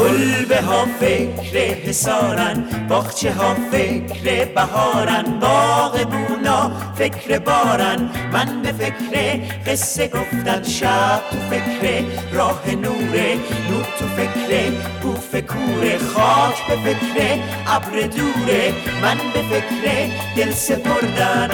کلبه ها فکر حسارن، باغچه ها فکر بهارن، باغبونا فکر بارن، من به فکر قصه گفتن، شب تو فکر راه نوره، نور تو فکر بوف کوره، خاک به فکر ابر دوره، من به فکر دل سپردن.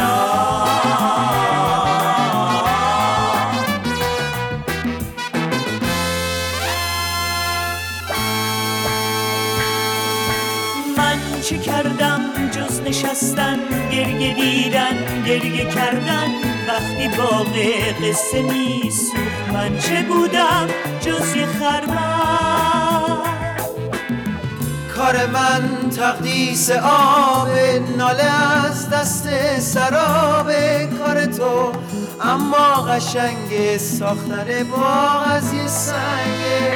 چه کردم جز نشستن، گریه دیدن، گریه کردن، وقتی باغ قصه می سوخت. من چه بودم جز یه خرمن؟ کار من تقدیس آب، ناله از دست سراب کار تو، اما قشنگ ساختن باغ از یه سنگه.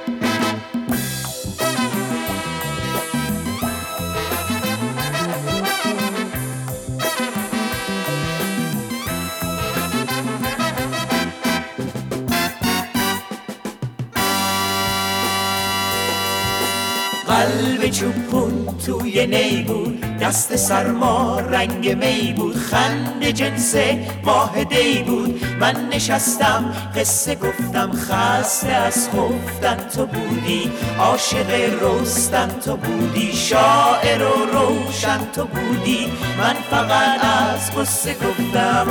قلب چوبون توی نی بود، دست سرما رنگ می بود، خنده جنس ماه دی بود. من نشستم قصه گفتم، خسته از خفتن تو بودی، عاشق رستن تو بودی، شاعر و روشن تو بودی، من فقط از قصه گفتم.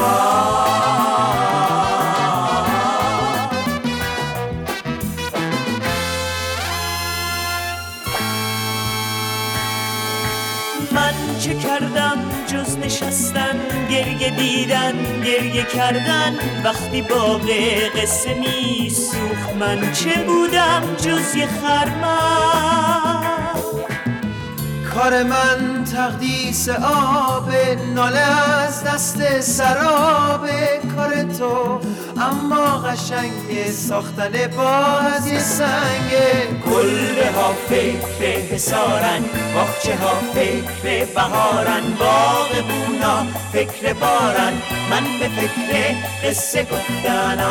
من چه کردم جز نشستن، گریه دیدن، گریه کردن، وقتی باغ قصه می سوخت. من چه بودم جز یه خرمن؟ کار من تقدیس آب، ناله از دست سراب کار تو، اما قشنگ ساختن باغ از یه سنگه. کلبه ها فکر حسارن، باغچه ها فکر بهارن، باغبونا فکر بارن، من به فکر قصه گفتن.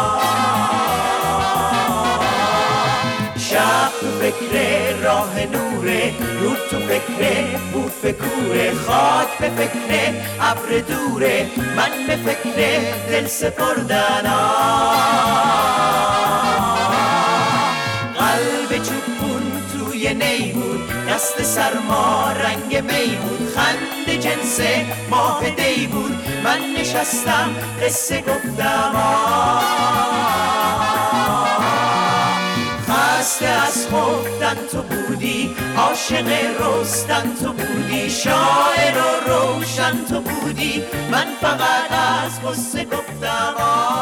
شب تو فکر راه نوره، نور تو فکر بوف کوره، خاک به فکر ابر دوره، من به فکر دل سپردن. قلب چوبون توی نی بود، دست سرما رنگ می بود، خنده جنس ماه دی بود، من نشستم قصه گفتم. خسته از خفتن تو بودی، عاشق رستن تو بودی، شاعر و روشن تو بودی، من فقط از قصه گفتم.